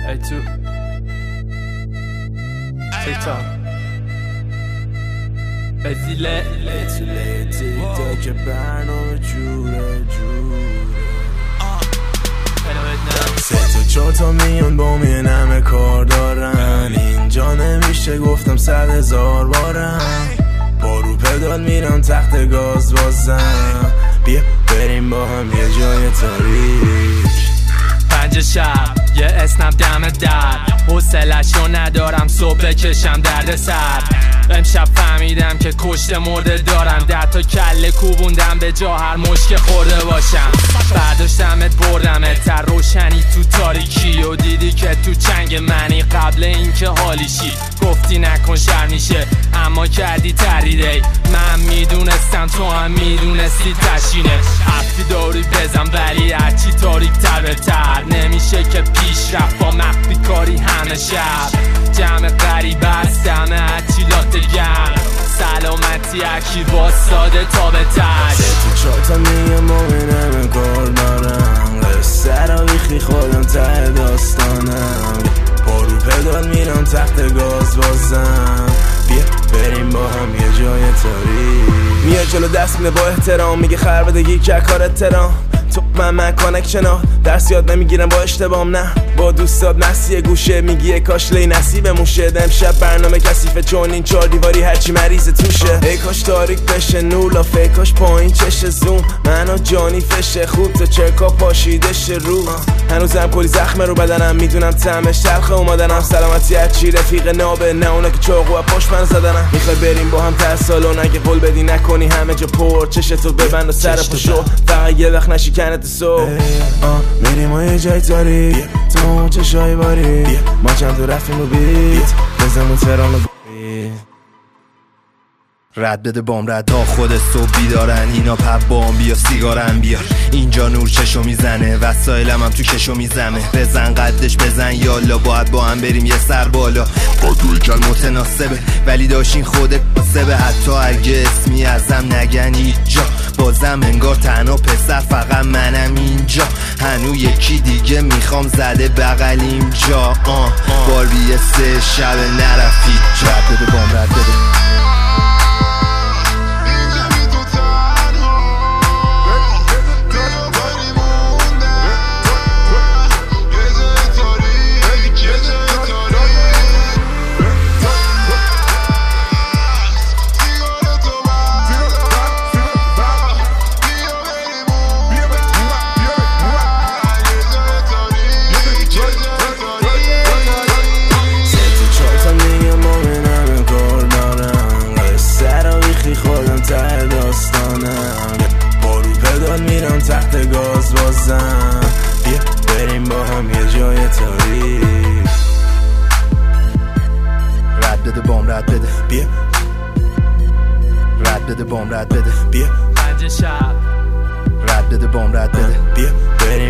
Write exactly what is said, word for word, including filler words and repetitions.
ای تو تیک تاک بزیله لیتیله تیک تاک برنامه جوره جوره سه تا چهار تا میان با می نمه کار دارن اینجا نمیشه گفتم صد هزار بارم با رو پدال میرم تخت گاز بازم بیا بریم با هم یه جای تاریک پنج شب یه اسنم دم در حوصله‌شو ندارم صبح بکشم درد سر امشب فهمیدم که کشته مرده دارم ده تا کله کوبوندم به جا هر مشک خورده باشم برداشتمت بردمت تر روشنی تو تاریکی و دیدی که تو چنگ منی قبل اینکه حالیشی گفتی نکن شر میشه اما کردی تریدی من میدونستم تو هم میدونستی تشینه حرفی داری بزن ولی هرچی تاریک تر بهتر نمیشه که پیش رفت با مخفی کاری همه شب جمع غریب است همه هرچی لاته گرم سلامتی اکی واساده تا به تش سه تو چهار تا میگه مومنم کار دارم قصه را بیخی خودم ته داستانم با رو پدال میرم تخت گاز بازم بیا بریم با هم یه جای تاریک میاد جلو دست میده با احترام میگه خر بدگی که کار احترام تو من من کانکشن ها درس یاد نمیگیرم با اشتبام نه با دوستات نسی گوشه میگی کاش لی نصیب موشه امشب برنامه کثیفه چون این چار دیواری هرچی مریض توشه ای کاش تاریک بشه نور ای کاش پایین چشه زوم منو جانی فشه خوب تو چرکا پاشیده شه رو هنوزم کلی زخم رو بدنم میدونم طعمش تلخه اومدنم سلامتی هرچی رفیق نابه نه اونا که چاقو پشت من زدنم میخوای بریم با هم ته سالن اگه قول بدی نکنی همه جا پر چشتو ببند و سر پاشو فقط یه وقت نشی کنت صبح میریم ما یه جای تاریک تو چشای باری ما چند تو رفتیم و بیت بزنمون ترانو رد بده بام رد ها خود صبح بیدارن اینا پب بام بیا سیگارم بیار اینجا نور چشو میزنه وسایلم هم تو کشو میزمه بزن قدش بزن یالا باید با هم بریم یه سر بالا با دوی کل متناسبه ولی داشین خودت بسبه حتی اگه اسمی ازم نگن اینجا بازم انگار تنها پسر فقط منم اینجا هنو یکی دیگه میخوام زده بغل اینجا آه باربیه سه شب نرفید رد بده بام رد بده میرم تحت گاز بازم بیا بریم با هم یه جای تاریک رد بده بام رد بده بیا رد بده بام رد بده بیا پنج شب رد بده بام رد بده بیا بریم